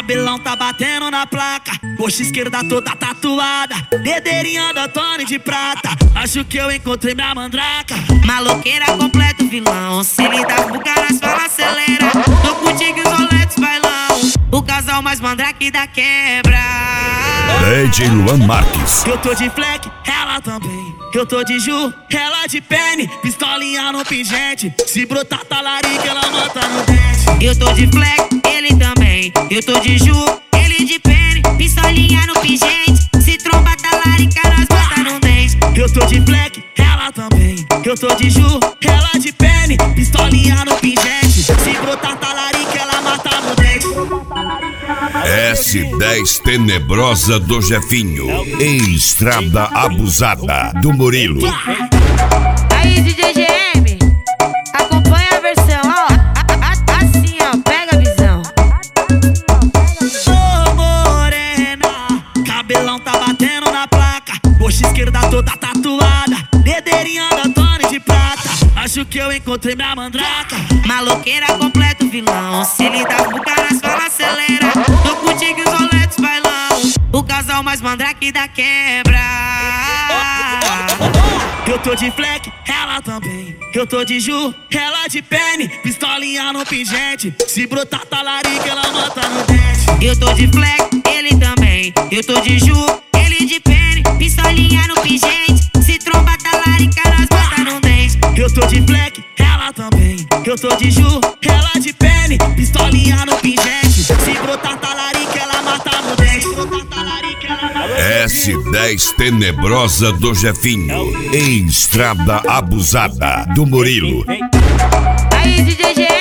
cabelão tá batendo na placa, coxa esquerda toda tatuada, dedeirinha da Tony de prata. Acho que eu encontrei minha mandraca. Maloqueira completa o vilão, se lhe dá buga nas falas acelera. Tô contigo e os Rolex bailão, o casal mais mandrake da quebra. DJ Luan Marques. Eu tô de fleck, ela também. Eu tô de Ju, ela de pene, pistolinha no pingente. Se brotar talarica, ela mata no dente. Eu tô de fleck, ele também. Eu tô de Ju, ele de pene, pistolinha no pingente. Se tromba talarica, nós bota no dente. Eu tô de fleck, ela também. Eu tô de Ju, ela de pene, pistolinha no pingente. Se brotar talarica, ela mata no dente. S10 Tenebrosa do Jefinho, em Estrada Abusada do Murilo. Aí, DJ GM, acompanha a versão, ó. Assim, ó, pega a visão. Ô morena, cabelão tá batendo na placa, coxa esquerda toda tatuada, dedeirinha da Tony de prata. Acho que eu encontrei minha mandraca. Maloqueira completa o vilão, se lhe dá buga nas falas acelera. Tô contigo e os Rolex bailão, o casal mais mandrake da quebra. Eu tô de fleck, ela também. Eu tô de Ju, ela de pene, pistolinha no pingente. Se brotar talarica, ela mata no dente. Eu tô de fleck, ele também. Eu tô de Ju, ele de pene, pistolinha no pingente. Se tromba talarica, nós bota no dente. Eu tô de fleck, ela também. Eu tô de Ju, ela de pene, pistolinha no pingente. Se brotar talarica, ela mata no dente. S10 Tenebrosa do Jefinho, em Estrada Abusada do Murilo. Aí, DJ